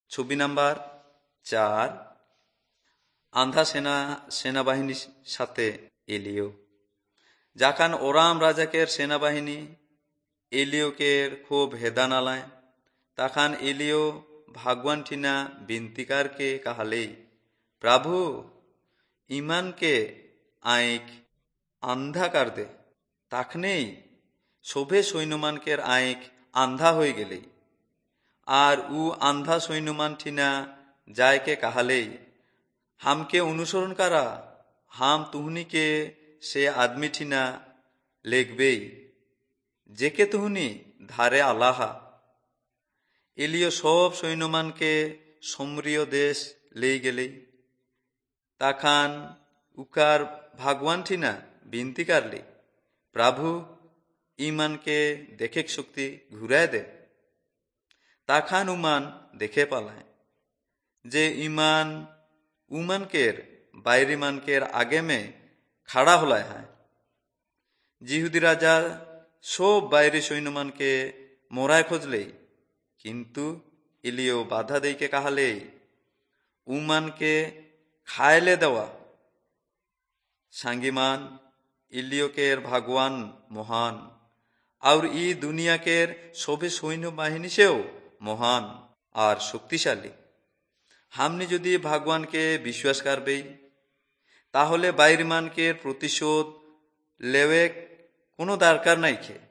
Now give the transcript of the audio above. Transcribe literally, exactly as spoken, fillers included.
ছবি নাম্বার চার, আন্ধা সেনা সেনাবাহিনীর সাথে এলিও। যখন ওরাম রাজাকের সেনাবাহিনী এলিওকের খুব হেদান আলায়, তখন এলিও ভাগवान ঠিনা বিনতিকারকে কাহালে, প্রভু ইমানকে আইক আন্ধা কর দে। তখনই শোভে সৈন্যমানকের আইক আন্ধা হয়ে গেলে, আর উ আন্ধা সৈন্যমান ঠিনা যায়কে কাহালে, হামকে অনুসরণ করা, হাম তুহনিকে সে আদমি ঠিনা লেখবে যেকে তুহনি ধারে আলাহা। এলিও সব সৈন্যমানকে সমরীয় দেশ লে গেলে, তখন উকার ভাগवान ঠিনা বিনতি করলে, প্রভু ইমানকে দেখে শক্তি ঘুরায় দে। তখন উমান দেখে পালায় যে ইমান উমানকের বাইরি মানকের আগে মে খাড়া হলায় হয়। জিহুদি রাজা সব বাইরি সৈন্যমানকে মোরায় খোঁজলে, কিন্তু এলিও বাধা দেইকে কাহালে, উমানকে খায়লে দেওয়া। সাঙ্গিমান ইলিওকের ভাগवान মহান, আর ই দুনিয়াকের সবে সৈন্য বাহিনী সেও মহান আর শক্তিশালী। হামনি যদি ভাগवानকে বিশ্বাস করবে, তাহলে বাইরিমানকের প্রতিশোধ লেওয়ে কোনো দরকার নাই খে।